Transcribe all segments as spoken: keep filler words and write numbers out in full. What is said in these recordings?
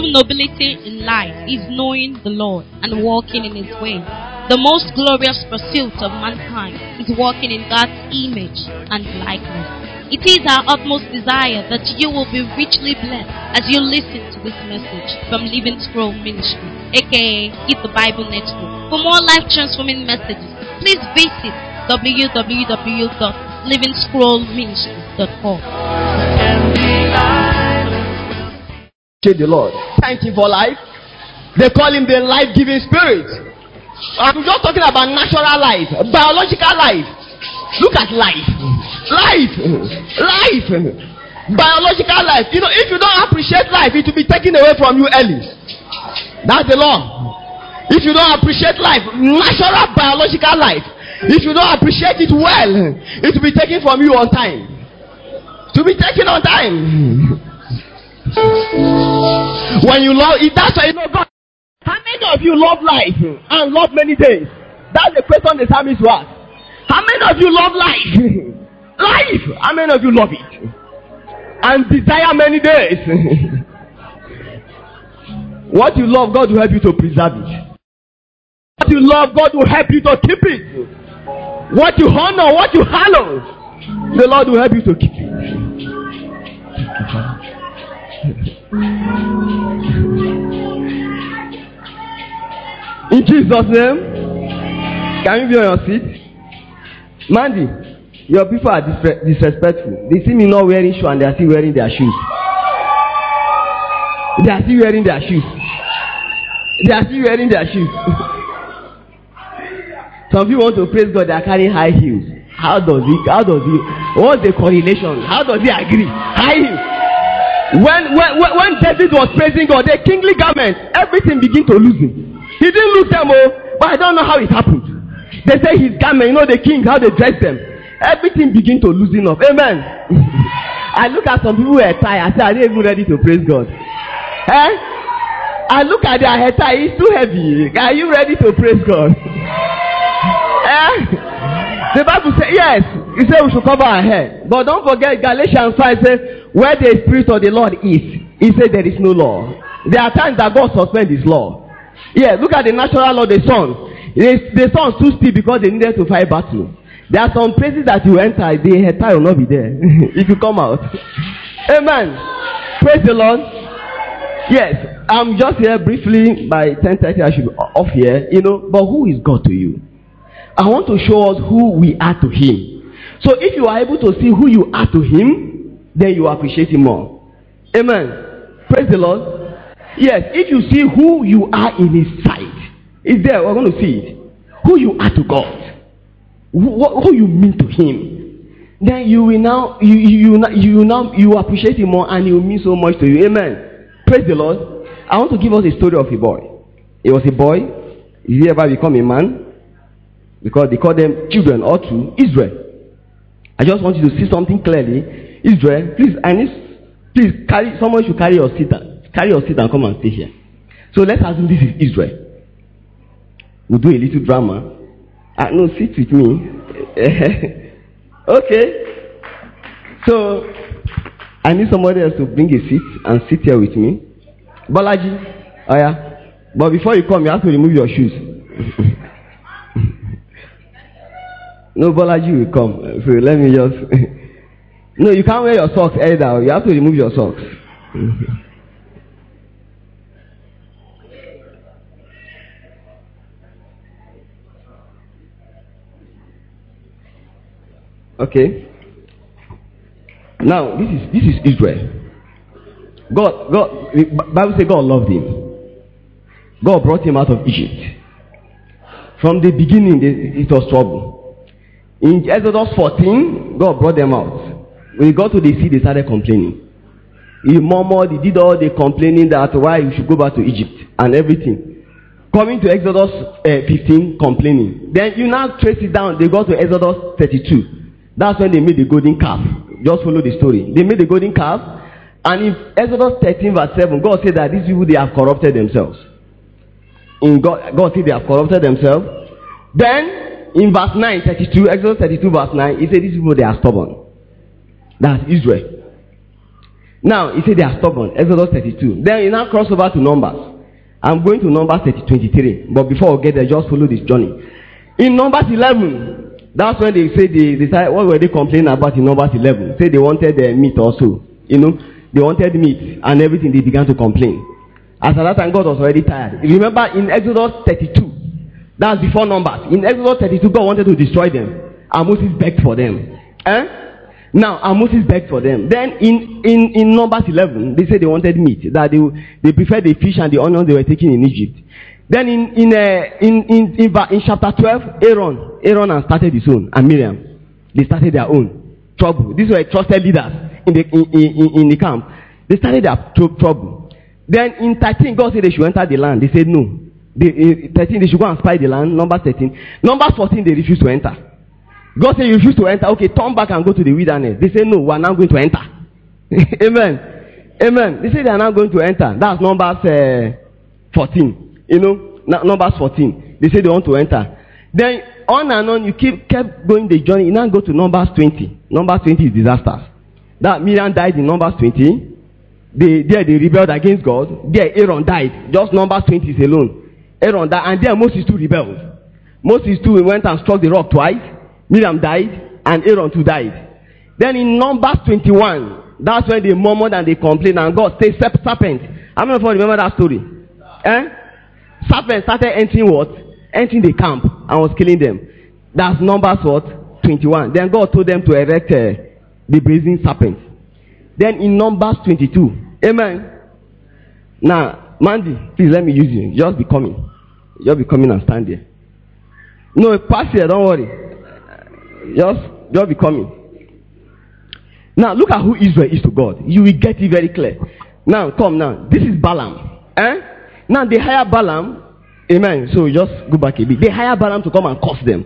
true nobility in life is knowing the Lord and walking in His way. The most glorious pursuit of mankind is walking in God's image and likeness. It is our utmost desire that you will be richly blessed as you listen to this message from Living Scroll Ministry, aka Eat the Bible Network. For more life-transforming messages, please visit w w w dot living scroll ministry dot com. The Lord, thank Him for life. They call Him the life-giving Spirit. I'm just talking about natural life, biological life. Look at life, life, life, biological life. You know, if you don't appreciate life, it will be taken away from you early. That's the law. If you don't appreciate life, natural biological life, if you don't appreciate it well, it will be taken from you on time. To be taken on time. When you love it, that's why you know God. How many of you love life and love many days? That's the question the psalmist was. How many of you love life? Life. How many of you love it? And desire many days. What you love, God will help you to preserve it. What you love, God will help you to keep it. What you honor, what you hallow, the Lord will help you to keep it. In Jesus' name, can you be on your seat? Mandy, your people are disre- disrespectful. They see me not wearing shoes and they are still wearing their shoes. They are still wearing their shoes. They are still wearing their shoes. Some people want to praise God, they are carrying high heels. How does it, how does it, what's the correlation? How does he agree? High heels. When, when, when David was praising God, the kingly garment, everything began to loosen. He didn't lose them all, but I don't know how it happened. They say his garment, you know the king, how they dress them. Everything began to loosen up. Amen. I look at some people who are tired. I say, are they even ready to praise God? Eh? I look at their head tie, it's too heavy. Are you ready to praise God? Eh? The Bible says, yes, it says we should cover our head. But don't forget, Galatians five says, where the Spirit of the Lord is, He said there is no law. There are times that God suspends His law. Yeah, look at the natural law, the sun. The, the sun stood still because they needed to fight battle. There are some places that you enter, the head tie will not be there if you come out. Amen. Praise the Lord. Yes, I'm just here briefly. By ten thirty I should be off here, you know. But who is God to you? I want to show us who we are to Him. So if you are able to see who you are to Him, then you appreciate Him more. Amen. Praise the Lord. Yes, if you see who you are in His sight, it's there. We're going to see it. Who you are to God, who, who you mean to Him, then you will now you you you now you appreciate Him more, and He will mean so much to you. Amen. Praise the Lord. I want to give us a story of a boy. He was a boy. He ever become a man? Because they call them children or two. Israel. I just want you to see something clearly. Israel, please, I need, please carry. Someone should carry your seat. Carry your seat and come and stay here. So let's assume this is Israel. We'll do a little drama. Uh, no, sit with me. Okay. So I need somebody else to bring a seat and sit here with me. Balaji, oh yeah. But before you come, you have to remove your shoes. No, Balaji will come. So let me just. No, you can't wear your socks either. You have to remove your socks. Okay. Now this is this is Israel. God, God, the Bible says God loved him. God brought him out of Egypt. From the beginning, it was trouble. In Exodus fourteen, God brought them out. When he got to the sea, they started complaining. He murmured, he did all the complaining that why you should go back to Egypt and everything. Coming to Exodus uh, fifteen, complaining. Then you now trace it down. They got to Exodus thirty-two. That's when they made the golden calf. Just follow the story. They made the golden calf. And in Exodus thirteen verse seven, God said that these people, they have corrupted themselves. In God, God said they have corrupted themselves. Then, in verse nine, thirty-two, Exodus thirty-two verse nine, he said these people, they are stubborn. That's Israel. Now, he said they are stubborn. Exodus thirty-two. Then you now cross over to Numbers. I'm going to Numbers thirty, twenty-three. But before we get there, just follow this journey. In Numbers eleven, that's when they say they decided, what were they complaining about in Numbers eleven? Say they wanted the meat also. You know, they wanted meat and everything. They began to complain. As at that time, God was already tired. Remember in Exodus thirty-two, that's before Numbers. In Exodus thirty-two, God wanted to destroy them. And Moses begged for them. Eh? Now, and Moses begged for them. Then in, in, in Numbers eleven, they said they wanted meat. That they, they preferred the fish and the onion they were taking in Egypt. Then in in, uh, in, in, in in chapter twelve, Aaron, Aaron has started his own, and Miriam, they started their own trouble. These were trusted leaders in the in, in, in the camp. They started their tr- trouble. Then in thirteen, God said they should enter the land. They said no. They, in thirteen, they should go and spy the land. Number thirteen. Number fourteen, they refused to enter. God said you refuse to enter. Okay, turn back and go to the wilderness. They say no, we are now going to enter. Amen. Amen. They say they are now going to enter. That's Numbers uh, fourteen. You know, Numbers fourteen. They say they want to enter. Then on and on, you keep kept going the journey. You now go to Numbers twenty. Numbers twenty is disasters. That Miriam died in Numbers twenty. They there they rebelled against God. There Aaron died. Just Numbers twenty is alone. Aaron died, and there Moses too rebelled. Moses too went and struck the rock twice. Miriam died, and Aaron too died. Then in Numbers twenty-one, that's when they murmured and they complained, and God said serpent. How many of you remember that story? Eh? Serpent started entering what? Entering the camp and was killing them. That's Numbers what? twenty-one. Then God told them to erect uh, the brazen serpent. Then in Numbers twenty-two. Amen. Now, Mandy, please let me use you. Just be coming. Just be coming and stand there. No, pass here, don't worry. Just, just be coming. Now, look at who Israel is to God. You will get it very clear. Now, come now. This is Balaam. Eh? Now, they hire Balaam. Amen. So, just go back a bit. They hire Balaam to come and curse them.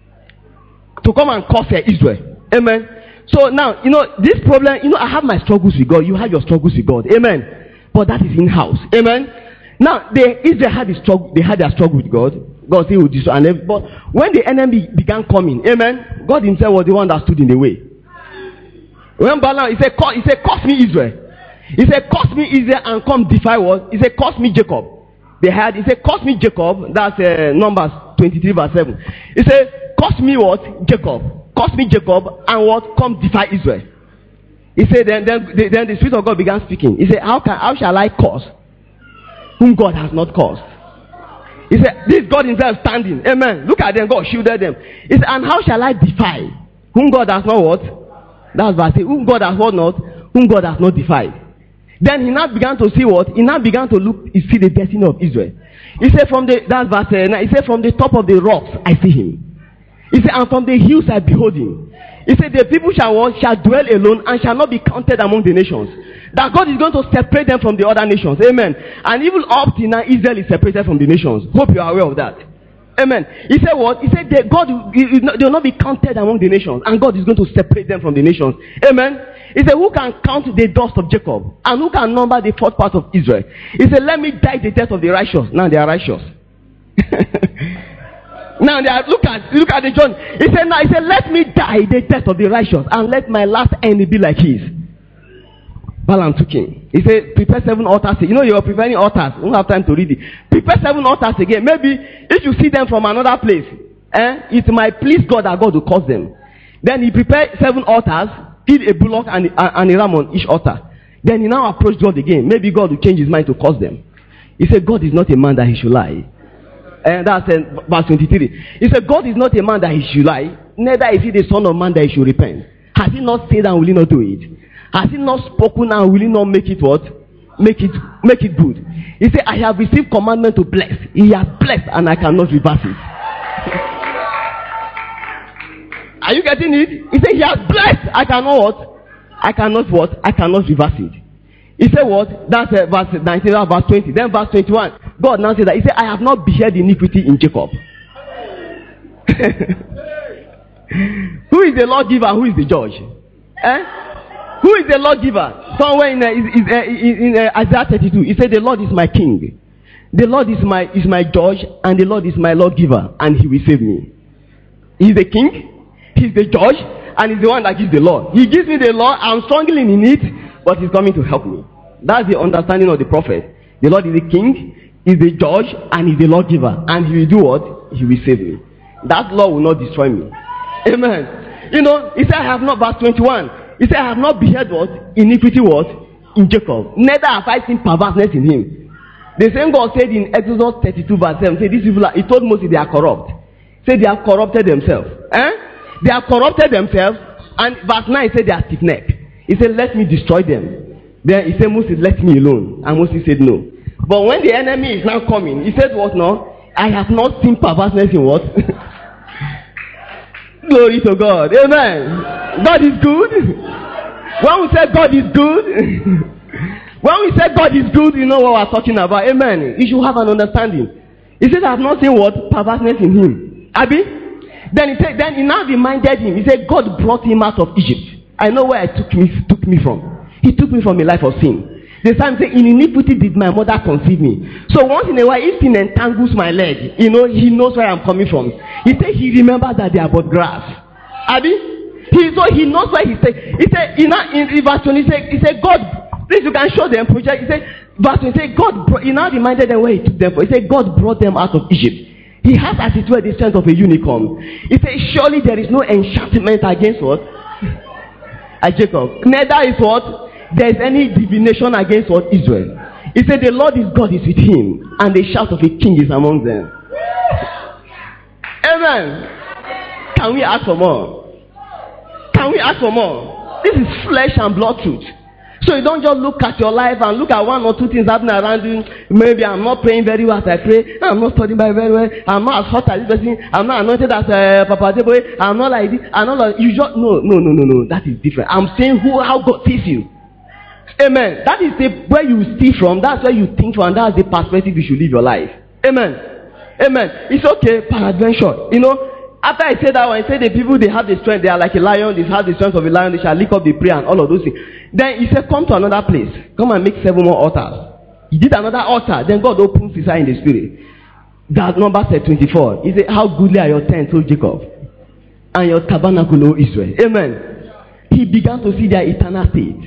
To come and curse Israel. Amen. So, now, you know, this problem, you know, I have my struggles with God. You have your struggles with God. Amen. But that is in-house. Amen. Now, they, Israel had the struggle, they had their struggle with God. God said, and but when the enemy began coming, amen, God himself was the one that stood in the way. When Balaam, he said, he said, curse me Israel. He said, curse me Israel and come defy what? He said, curse me Jacob. They had, he said, curse me Jacob. That's uh, Numbers twenty-three verse seven. He said, curse me what? Jacob. Curse me Jacob and what? Come defy Israel. He said, then, then, then the Spirit of God began speaking. He said, how can, how shall I curse whom God has not cursed? He said, this God himself standing. Amen. Look at them. God shielded them. He said, and how shall I defy whom God has not what? That's verse eight. Whom God has what not? Whom God has not defied. Then he now began to see what? He now began to look, he see the destiny of Israel. He said from the, that's verse nine. He said from the top of the rocks I see him. He said, and from the hills I behold him. He said, the people shall what? Shall dwell alone and shall not be counted among the nations. That God is going to separate them from the other nations. Amen. And even up till now, Israel is separated from the nations. Hope you are aware of that. Amen. He said what? He said that God, they will not be counted among the nations. And God is going to separate them from the nations. Amen. He said, who can count the dust of Jacob? And who can number the fourth part of Israel? He said, let me die the death of the righteous. Now they are righteous. Now they are, look at look at the John. He said, now he said, let me die the death of the righteous, and let my last end be like his. Balaam took him. He said, prepare seven altars. You know, you are preparing altars. You don't have time to read it. Prepare seven altars again. Maybe if you see them from another place, eh, it might please God that God will cause them. Then he prepared seven altars, killed a bullock and, and a ram on each altar. Then he now approached God again. Maybe God will change his mind to cause them. He said, God is not a man that he should lie. And that's uh, verse twenty-three. He said, God is not a man that he should lie, neither is he the son of man that he should repent. Has he not said and will he not do it? Has he not spoken and will he not make it what? Make it make it good. He said, I have received commandment to bless. He has blessed and I cannot reverse it. Are you getting it? He said, he has blessed. I cannot what? I cannot what? I cannot reverse it. He said what? That's uh, verse nineteen, verse twenty. Then verse twenty-one. God now said that. He said, I have not beheld iniquity in Jacob. Who is the Lord giver? Who is the judge? Eh? Who is the Lord giver? Somewhere in, uh, is, is, uh, in uh, Isaiah thirty-two, he said, the Lord is my king. The Lord is my is my judge, and the Lord is my Lord giver, and he will save me. He's the king, he's the judge, and he's the one that gives the law. He gives me the law, I'm struggling in it, but he's coming to help me. That's the understanding of the prophet. The Lord is the king, is the judge, and is the lawgiver. And he will do what? He will save me. That law will not destroy me. Amen. You know, he said, I have not, verse twenty-one. He said, I have not beheld what? Iniquity what? In Jacob. Neither have I seen perverseness in him. The same God said in Exodus thirty-two, verse seven, say, these people are, he told Moses they are corrupt. Say they have corrupted themselves. Eh? They have corrupted themselves. And verse nine said they are stiff-necked. He said, let me destroy them. Then he said, Moses, let me alone. And Moses said, no. But when the enemy is now coming, he said, what now? I have not seen perverseness in what? Glory to God. Amen. God is good. When we say God is good, when we say God is good, you know what we're talking about. Amen. You should have an understanding. He said, I have not seen what? Perverseness in him. Abi? Then he said, then he now reminded him. He said, God brought him out of Egypt. I know where I took me took me from. He took me from a life of sin. The time say, in iniquity did my mother conceive me. So once in a while, if sin entangles my leg, you know, he knows where I'm coming from. He said he remembers that they are but grass. Abi? He so he knows where he said. He said in, in, in verse twenty, he said, he said, God, please you can show them project. He said, verse twenty, he said, God brought, he now reminded them where he took them from. He said, God brought them out of Egypt. He has as it were the strength of a unicorn. He said, surely there is no enchantment against what? At Jacob. Neither is what? There is any divination against what? Israel. He said, the Lord is God is with him, and the shout of a king is among them. Amen. Can we ask for more? Can we ask for more? This is flesh and blood truth. So you don't just look at your life and look at one or two things happening around you. Maybe I'm not praying very well as I pray. I'm not studying very well. I'm not as hot as this person. I'm not anointed as uh, Papa Deboe. I'm not like this. I'm not like you. Just no, no, no, no, no. That is different. I'm saying who, how God sees you. Amen. That is the where you see from. That's where you think from. That's the perspective you should live your life. Amen. Amen. It's okay. Peradventure. You know, after I said that one, I said the people they have the strength. They are like a lion. They have the strength of a lion. They shall lick up the prey and all of those things. Then he said, come to another place. Come and make seven more altars. He did another altar. Then God opens his eye in the spirit. That number said twenty-four. He said, how goodly are your tents, O Jacob, and your tabernacle, O Israel. Amen. He began to see their eternal state.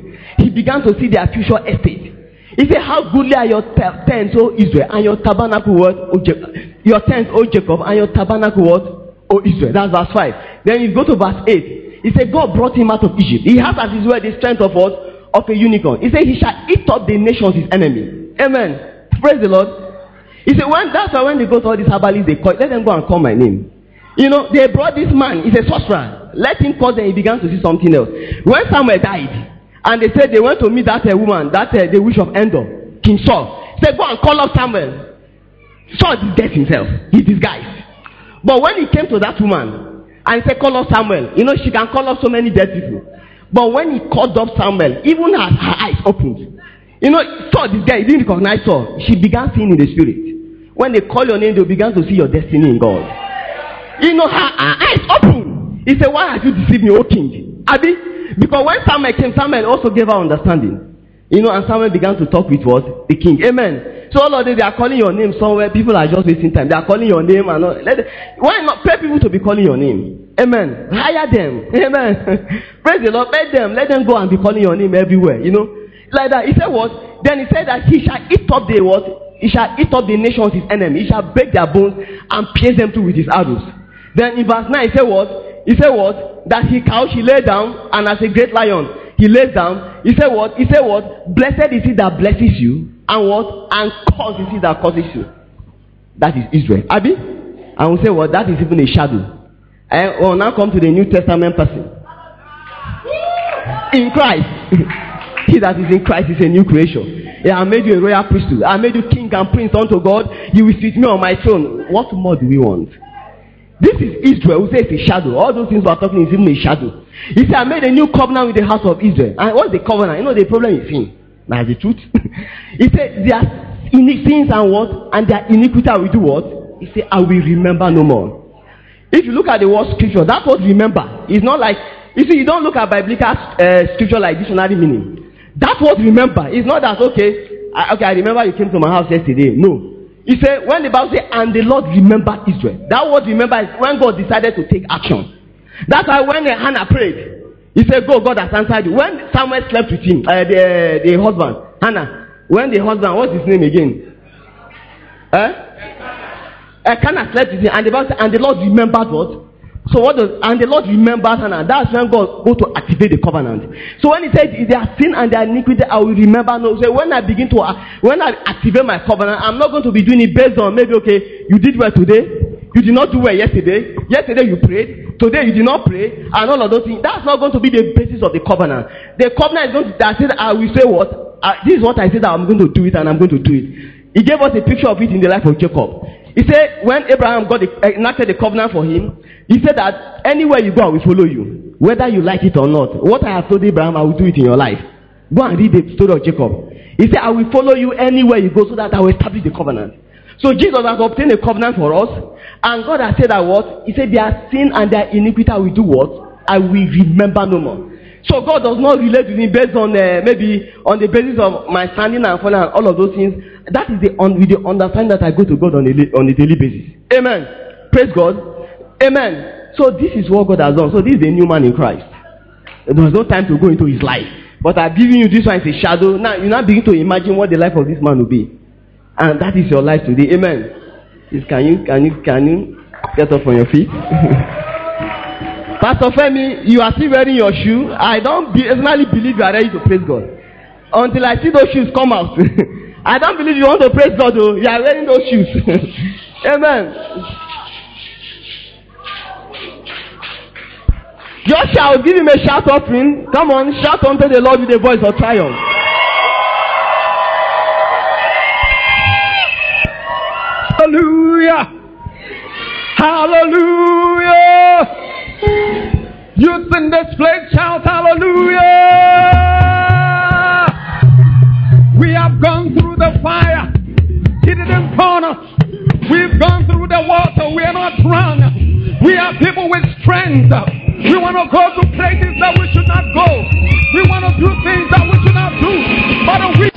He began to see their future estate. He said, how goodly are your tents, O Israel, and your tabernacle, what? O Jacob. Your tents, O Jacob, and your tabernacle, what? O Israel. That's verse five. Then you go to verse eight. He said, God brought him out of Egypt. He has as his word the strength of what? Of a unicorn. He said, he shall eat up the nations, his enemy. Amen. Praise the Lord. He said, when that's why when they go to all these herbalists, they call, let them go and call my name. You know, they brought this man, he's a sorcerer. Let him call them, he began to see something else. When Samuel died, and they said they went to meet that uh, woman, that uh, the witch of Endor, King Saul. He said, go and call up Samuel. Saul disguised himself. He disguised. But when he came to that woman, and he said, call up Samuel. You know, she can call up so many dead people. But when he called up Samuel, even as her eyes opened, you know, Saul disguised, he didn't recognize Saul. She began seeing in the spirit. When they call your name, they began to see your destiny in God. You know, her, her eyes opened. He said, why have you deceived me, O king? Abi? Because when Samuel came, Samuel also gave her understanding. You know, and Samuel began to talk with what? The king. Amen. So all of them, they are calling your name somewhere. People are just wasting time. They are calling your name and all. Let them, why not pay people to be calling your name? Amen. Hire them. Amen. Praise the Lord. Let them, let them go and be calling your name everywhere. You know, like that. He said what? Then he said that he shall eat up the what? He shall eat up the nations his enemy. He shall break their bones and pierce them through with his arrows. Then in verse nine, he said what? He said what? That he couched, he lay down, and as a great lion, he lays down. He said what? He said what? Blessed is he that blesses you, and what? And cursed is he that curses you. That is Israel. Abi? And we say what? That is even a shadow. And we'll now come to the New Testament person. In Christ. He that is in Christ is a new creation. Yeah, I made you a royal priesthood. I made you king and prince unto God. You will sit me on my throne. What more do we want? This is Israel. We say it's a shadow. All those things we are talking is even a shadow. He said, I made a new covenant with the house of Israel. And what's the covenant? You know the problem is sin. That's the truth. He said, their sins and what? And their iniquity will do what? He said, I will remember no more. If you look at the word scripture, that word remember. It's not like, you see, you don't look at biblical uh, scripture like dictionary meaning. That word remember is not that, okay, I, okay, I remember you came to my house yesterday. No. He said, when the Bible says, and the Lord remembered Israel. That word remember is when God decided to take action. That's why when Hannah prayed, He said, go, God has answered you. When Samuel slept with him, uh, the, the husband, Hannah, when the husband, what's his name again? Eh? Elkanah slept with him, and the, and the Lord remembered what? So what does, and the Lord remembered Hannah. That's when God go to activate the covenant. So when he said, if they are sin and they are iniquity, I will remember. No, so when I begin to, uh, when I activate my covenant, I'm not going to be doing it based on maybe, okay, you did well today, you did not do well yesterday, yesterday you prayed, today you did not pray, and all of those things. That's not going to be the basis of the covenant. The covenant is going to, that says, I will say what? Uh, this is what I said that I'm going to do it, and I'm going to do it. He gave us a picture of it in the life of Jacob. He said, when Abraham got the, enacted the covenant for him, he said that anywhere you go, I will follow you, whether you like it or not. What I have told Abraham, I will do it in your life. Go and read the story of Jacob. He said, I will follow you anywhere you go, so that I will establish the covenant. So Jesus has obtained a covenant for us, and God has said that what? He said, their sin and their iniquity, I will do what? I will remember no more. So God does not relate with me based on uh, maybe on the basis of my standing and falling and all of those things. That is the un- with the understanding that I go to God on a on a daily basis. Amen. Praise God. Amen. So this is what God has done. So this is a new man in Christ. There was no time to go into his life, but I've given you this one as a shadow. Now you now begin to imagine what the life of this man will be, and that is your life today. Amen. Please, can you can you can you get up on your feet? Pastor Femi, you are still wearing your shoe. I don't be, personally believe you are ready to praise God until I see those shoes come out. I don't believe you want to praise God though. You are wearing those shoes. Amen. Just shout, give him a shout offering. Come on, shout unto the Lord with a voice of triumph. Hallelujah. Hallelujah. Youth in this place, shout hallelujah. We have gone through the fire. He didn't burn us. We've gone through the water. We are not drowned. We are people with strength. We want to go to places that we should not go. We want to do things that we should not do. But we...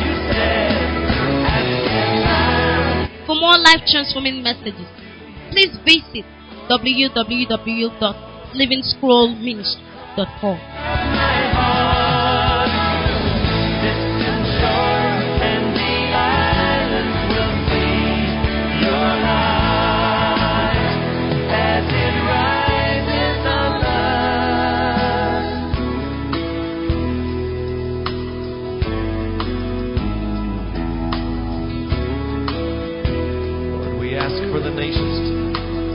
For more life transforming messages, please visit w w w dot living scroll ministry dot com. For the nations tonight.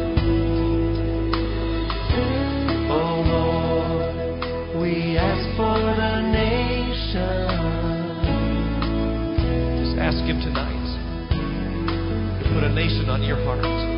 Oh Lord, we ask for the nation. Just ask Him tonight to put a nation on your heart.